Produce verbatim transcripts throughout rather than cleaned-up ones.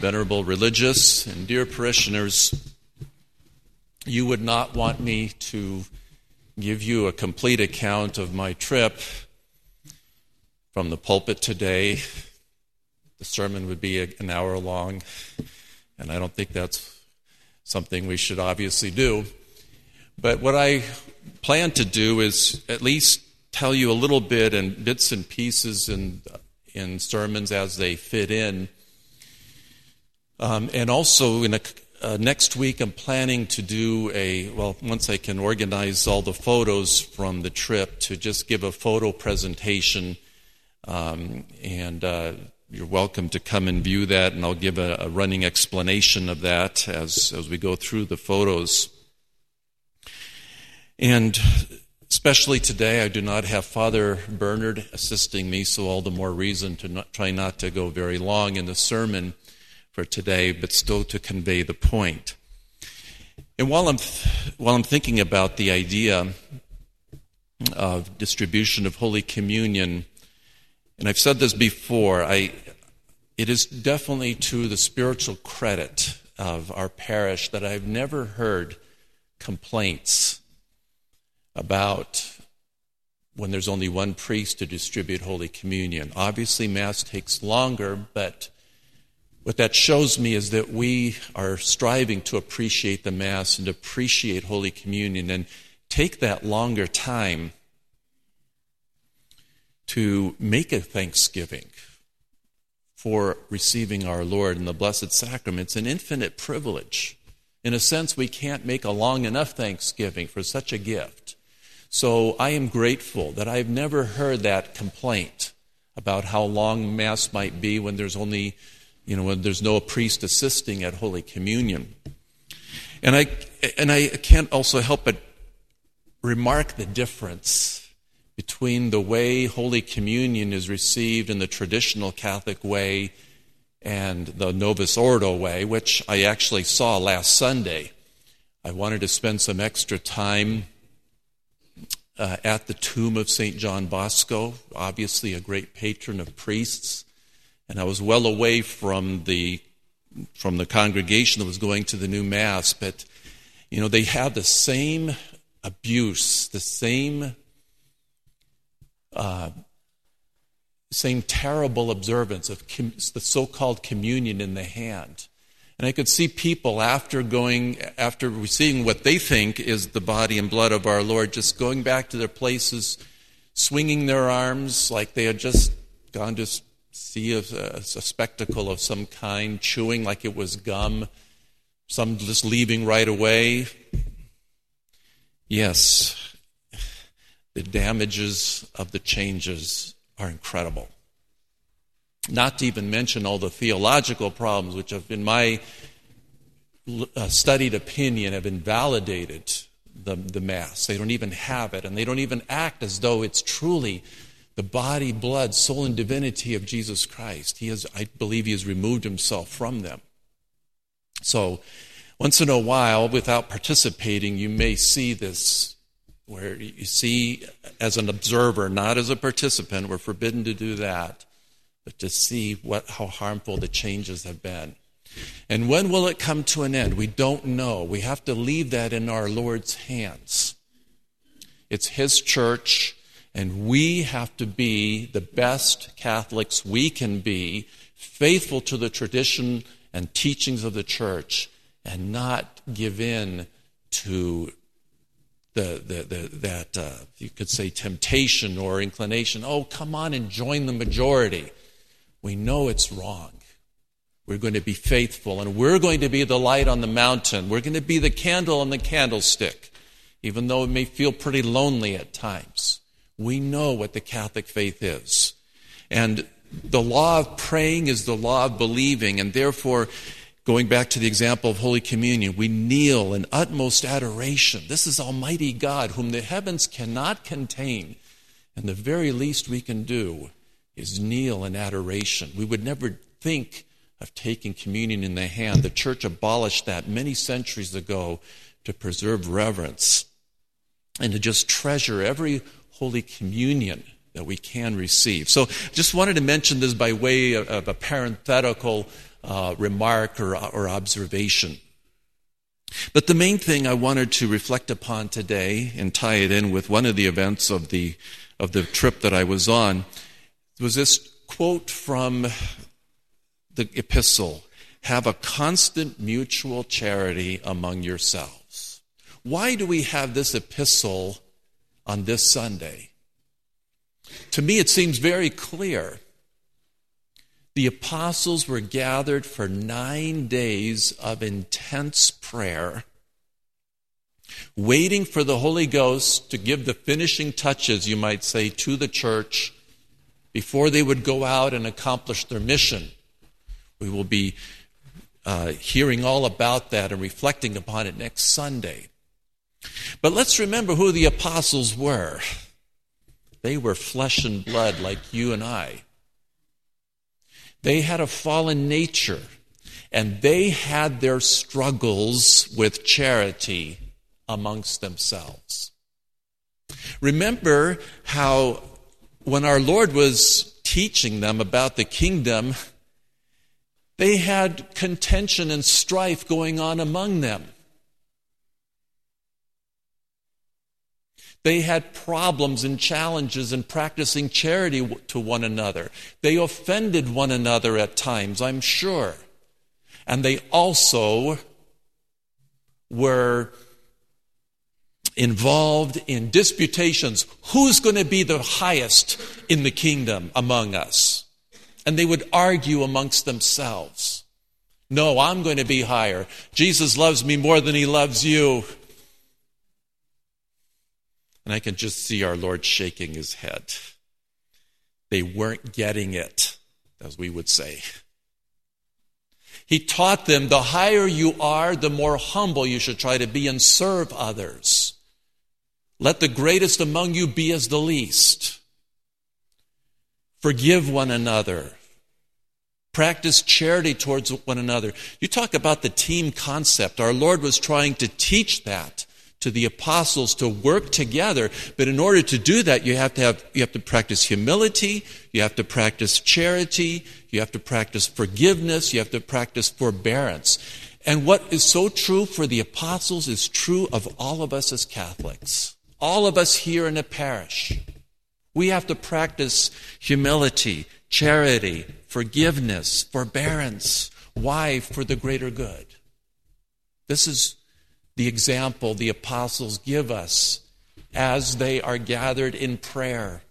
Venerable religious and dear parishioners, you would not want me to give you a complete account of my trip from the pulpit today. The sermon would be an hour long, and I don't think that's something we should obviously do. But what I plan to do is at least tell you a little bit in bits and pieces in, in sermons as they fit in. Um, and also, in a, uh, next week, I'm planning to do a, well, once I can organize all the photos from the trip, to just give a photo presentation. Um, and uh, you're welcome to come and view that, and I'll give a, a running explanation of that as, as we go through the photos. And especially today, I do not have Father Bernard assisting me, so all the more reason to not, try not to go very long in the sermon for today, but still to convey the point. And while I'm while I'm thinking about the idea of distribution of Holy Communion, and I've said this before, I it is definitely to the spiritual credit of our parish that I've never heard complaints about when there's only one priest to distribute Holy Communion. Obviously, Mass takes longer, but what that shows me is that we are striving to appreciate the Mass and appreciate Holy Communion and take that longer time to make a thanksgiving for receiving our Lord in the Blessed Sacrament. It's an infinite privilege. In a sense, we can't make a long enough thanksgiving for such a gift. So I am grateful that I've never heard that complaint about how long Mass might be when there's only You know, when there's no priest assisting at Holy Communion. And I and I can't also help but remark the difference between the way Holy Communion is received in the traditional Catholic way and the Novus Ordo way, which I actually saw last Sunday. I wanted to spend some extra time uh, at the tomb of Saint John Bosco, obviously a great patron of priests. And I was well away from the from the congregation that was going to the new Mass. But, you know, they have the same abuse, the same uh, same terrible observance of com- the so-called communion in the hand. And I could see people after going, after receiving what they think is the body and blood of our Lord, just going back to their places, swinging their arms like they had just gone to see a, a spectacle of some kind, chewing like it was gum, some just leaving right away. Yes, the damages of the changes are incredible. Not to even mention all the theological problems, which have, in my uh, studied opinion, have invalidated the, the Mass. They don't even have it, and they don't even act as though it's truly the body, blood, soul, and divinity of Jesus Christ. He has, I believe he has removed himself from them. So, once in a while, without participating, you may see this, where you see as an observer, not as a participant. We're forbidden to do that, but to see what how harmful the changes have been. And when will it come to an end? We don't know. We have to leave that in our Lord's hands. It's his church. And we have to be the best Catholics we can be, faithful to the tradition and teachings of the church, and not give in to the, the, the that, uh, you could say, temptation or inclination. Oh, come on and join the majority. We know it's wrong. We're going to be faithful, and we're going to be the light on the mountain. We're going to be the candle on the candlestick, even though it may feel pretty lonely at times. We know what the Catholic faith is. And the law of praying is the law of believing. And therefore, going back to the example of Holy Communion, we kneel in utmost adoration. This is Almighty God, whom the heavens cannot contain. And the very least we can do is kneel in adoration. We would never think of taking communion in the hand. The church abolished that many centuries ago to preserve reverence and to just treasure every Holy Communion that we can receive. So just wanted to mention this by way of, of a parenthetical uh, remark or, or observation. But the main thing I wanted to reflect upon today and tie it in with one of the events of the of the trip that I was on was this quote from the epistle: "Have a constant mutual charity among yourselves." Why do we have this epistle on this Sunday? To me, it seems very clear. The apostles were gathered for nine days of intense prayer, waiting for the Holy Ghost to give the finishing touches, you might say, to the church before they would go out and accomplish their mission. We will be uh, hearing all about that and reflecting upon it next Sunday. But let's remember who the apostles were. They were flesh and blood like you and I. They had a fallen nature, and they had their struggles with charity amongst themselves. Remember how when our Lord was teaching them about the kingdom, they had contention and strife going on among them. They had problems and challenges in practicing charity to one another. They offended one another at times, I'm sure. And they also were involved in disputations. Who's going to be the highest in the kingdom among us? And they would argue amongst themselves. No, I'm going to be higher. Jesus loves me more than he loves you. And I can just see our Lord shaking his head. They weren't getting it, as we would say. He taught them the higher you are, the more humble you should try to be and serve others. Let the greatest among you be as the least. Forgive one another. Practice charity towards one another. You talk about the team concept. Our Lord was trying to teach that to the apostles, to work together. But in order to do that, you have to have you have to practice humility, you have to practice charity, you have to practice forgiveness, you have to practice forbearance. And what is so true for the apostles is true of all of us as Catholics. All of us here in a parish. We have to practice humility, charity, forgiveness, forbearance. Why? For the greater good. This is the example the apostles give us as they are gathered in prayer.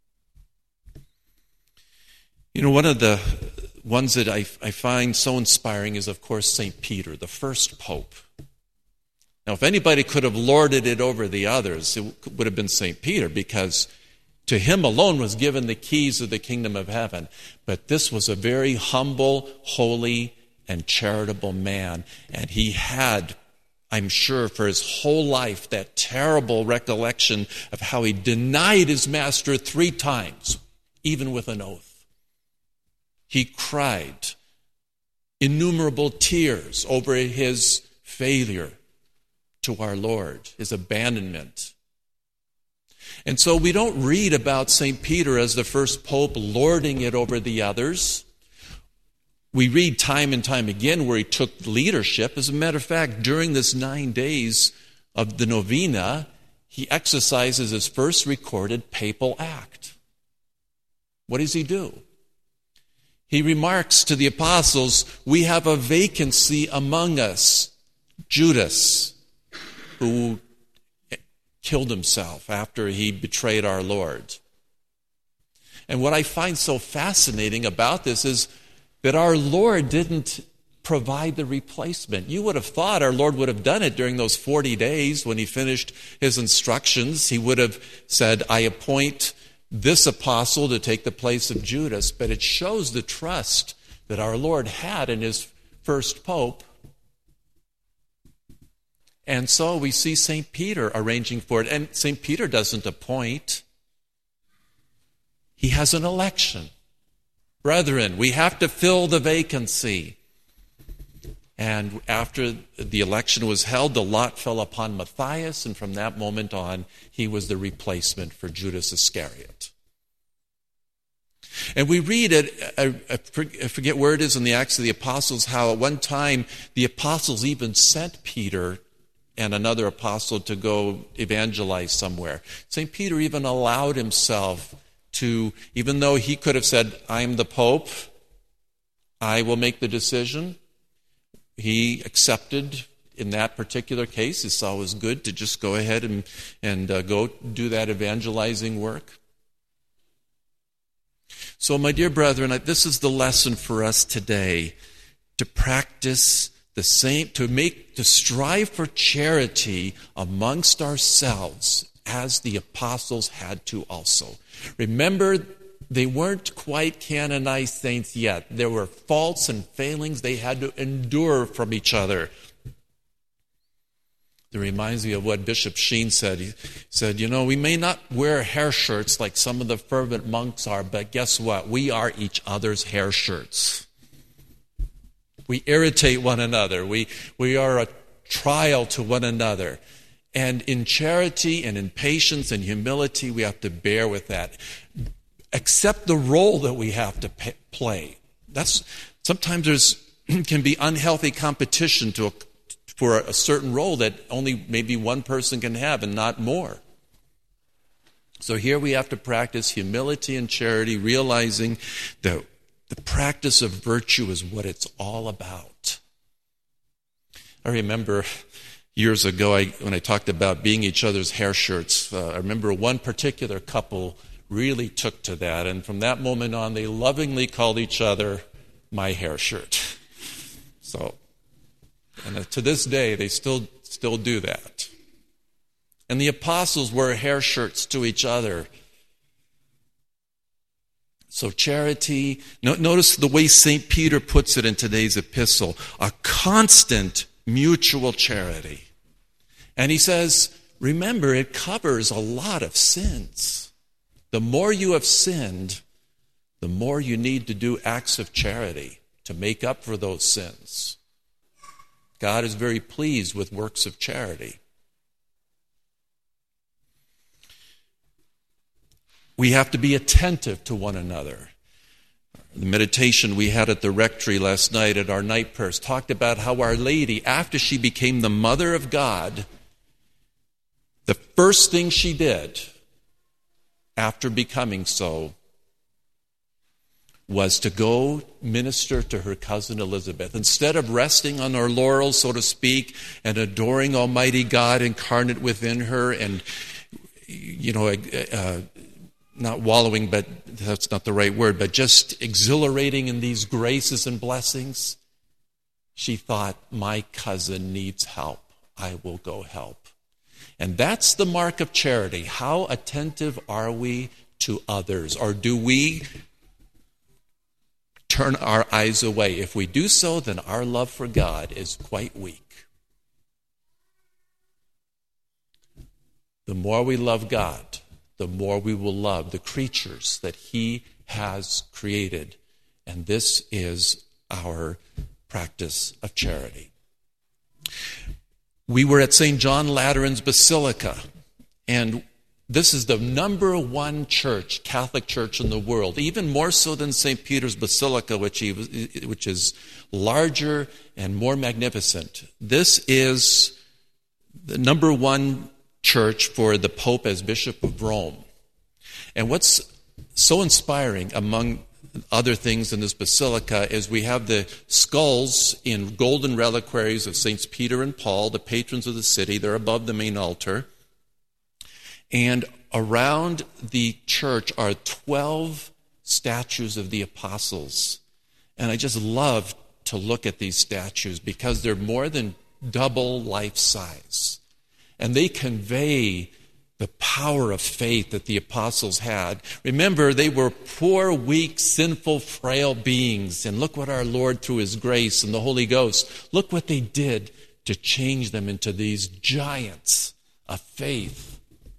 You know, one of the ones that I, I find so inspiring is, of course, Saint Peter, the first pope. Now, if anybody could have lorded it over the others, it would have been Saint Peter, because to him alone was given the keys of the kingdom of heaven. But this was a very humble, holy, and charitable man, and he had, I'm sure, for his whole life, that terrible recollection of how he denied his master three times, even with an oath. He cried innumerable tears over his failure to our Lord, his abandonment. And so we don't read about Saint Peter as the first pope lording it over the others. We read time and time again where he took leadership. As a matter of fact, during this nine days of the novena, he exercises his first recorded papal act. What does he do? He remarks to the apostles, "We have a vacancy among us." Judas, who killed himself after he betrayed our Lord. And what I find so fascinating about this is that our Lord didn't provide the replacement. You would have thought our Lord would have done it during those forty days when he finished his instructions. He would have said, "I appoint this apostle to take the place of Judas." But it shows the trust that our Lord had in his first pope. And so we see Saint Peter arranging for it. And Saint Peter doesn't appoint. He has an election. Brethren, we have to fill the vacancy. And after the election was held, the lot fell upon Matthias, and from that moment on, he was the replacement for Judas Iscariot. And we read it, I forget where it is in the Acts of the Apostles, how at one time the apostles even sent Peter and another apostle to go evangelize somewhere. Saint Peter even allowed himself to, even though he could have said, I'm the Pope, I will make the decision, he accepted in that particular case. He saw it was good to just go ahead and, and uh, go do that evangelizing work. So, my dear brethren, this is the lesson for us today, to practice the same, to make, to strive for charity amongst ourselves as the apostles had to also. Remember, they weren't quite canonized saints yet. There were faults and failings they had to endure from each other. It reminds me of what Bishop Sheen said. He said, you know, we may not wear hair shirts like some of the fervent monks are, but guess what? We are each other's hair shirts. We irritate one another. We, we are a trial to one another. And in charity and in patience and humility, we have to bear with that. Accept the role that we have to pay, play. That's sometimes there's can be unhealthy competition to a for a certain role that only maybe one person can have and not more. So here we have to practice humility and charity, realizing that the practice of virtue is what it's all about. I remember years ago I, when I talked about being each other's hair shirts, uh, I remember one particular couple really took to that, and from that moment on they lovingly called each other my hair shirt. So, and to this day, they still still do that. And the apostles wore hair shirts to each other. So charity, no, notice the way Saint Peter puts it in today's epistle, a constant mutual charity. And he says, remember, it covers a lot of sins. The more you have sinned, the more you need to do acts of charity to make up for those sins. God is very pleased with works of charity. We have to be attentive to one another. The meditation we had at the rectory last night at our night prayers talked about how Our Lady, after she became the Mother of God, the first thing she did after becoming so was to go minister to her cousin Elizabeth. Instead of resting on her laurels, so to speak, and adoring Almighty God incarnate within her and, you know, uh, not wallowing, but that's not the right word, but just exhilarating in these graces and blessings, she thought, my cousin needs help. I will go help. And that's the mark of charity. How attentive are we to others? Or do we turn our eyes away? If we do so, then our love for God is quite weak. The more we love God, the more we will love the creatures that He has created. And this is our practice of charity. We were at Saint John Lateran's Basilica, and this is the number one church, Catholic church in the world, even more so than Saint Peter's Basilica, which, he, which is larger and more magnificent. This is the number one church for the Pope as Bishop of Rome. And what's so inspiring, among other things in this basilica, is we have the skulls in golden reliquaries of Saints Peter and Paul, the patrons of the city. They're above the main altar. And around the church are twelve statues of the apostles. And I just love to look at these statues because they're more than double life size. And they convey the power of faith that the apostles had. Remember, they were poor, weak, sinful, frail beings. And look what our Lord, through His grace and the Holy Ghost, look what they did to change them into these giants of faith.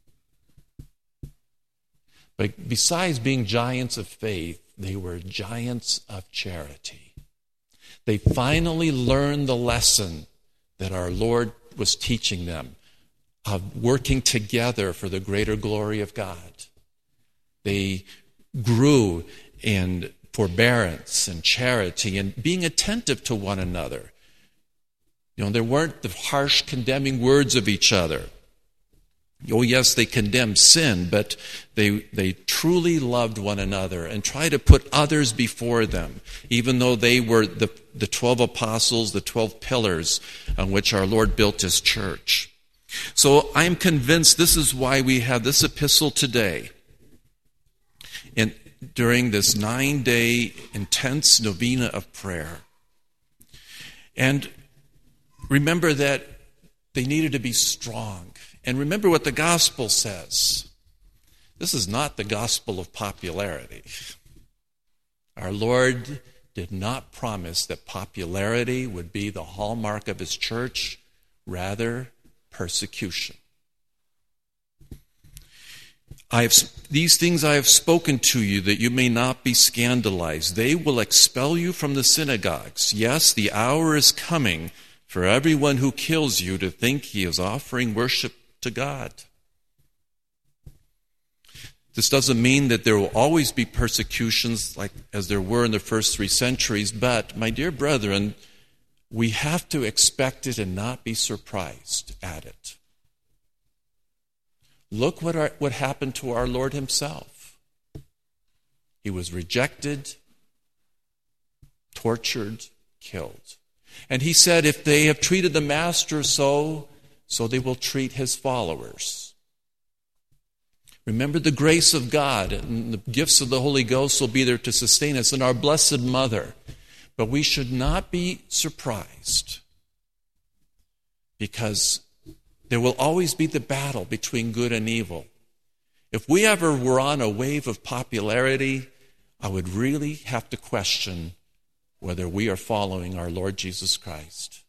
But besides being giants of faith, they were giants of charity. They finally learned the lesson that our Lord was teaching them of working together for the greater glory of God. They grew and forbearance and charity and being attentive to one another. You know, there weren't the harsh condemning words of each other. Oh, yes, they condemned sin, but they they truly loved one another and tried to put others before them, even though they were the, the twelve apostles, the twelve pillars on which our Lord built his church. So I am convinced this is why we have this epistle today. And during this nine-day intense novena of prayer. And remember that they needed to be strong. And remember what the gospel says. This is not the gospel of popularity. Our Lord did not promise that popularity would be the hallmark of his church, rather persecution. I have, these things I have spoken to you, that you may not be scandalized. They will expel you from the synagogues. Yes, the hour is coming for everyone who kills you to think he is offering worship to God. This doesn't mean that there will always be persecutions like as there were in the first three centuries, but, my dear brethren, we have to expect it and not be surprised at it. Look what, our, what happened to our Lord himself. He was rejected, tortured, killed. And he said, if they have treated the master so, so they will treat his followers. Remember the grace of God and the gifts of the Holy Ghost will be there to sustain us, and our Blessed Mother. But we should not be surprised, because there will always be the battle between good and evil. If we ever were on a wave of popularity, I would really have to question whether we are following our Lord Jesus Christ.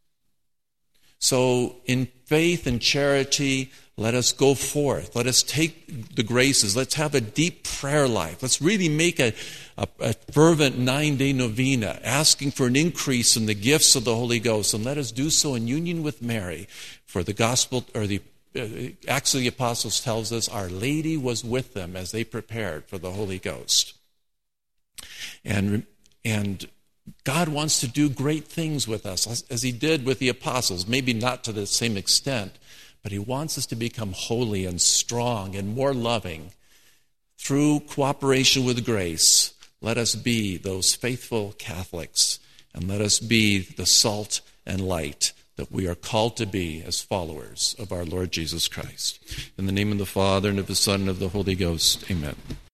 So in faith and charity, let us go forth. Let us take the graces. Let's have a deep prayer life. Let's really make a, a, a fervent nine-day novena, asking for an increase in the gifts of the Holy Ghost. And let us do so in union with Mary. For the gospel, or the uh, Acts of the Apostles tells us, Our Lady was with them as they prepared for the Holy Ghost. And, and God wants to do great things with us, as, as he did with the apostles, maybe not to the same extent, but he wants us to become holy and strong and more loving. Through cooperation with grace, let us be those faithful Catholics, and let us be the salt and light that we are called to be as followers of our Lord Jesus Christ. In the name of the Father, and of the Son, and of the Holy Ghost, amen.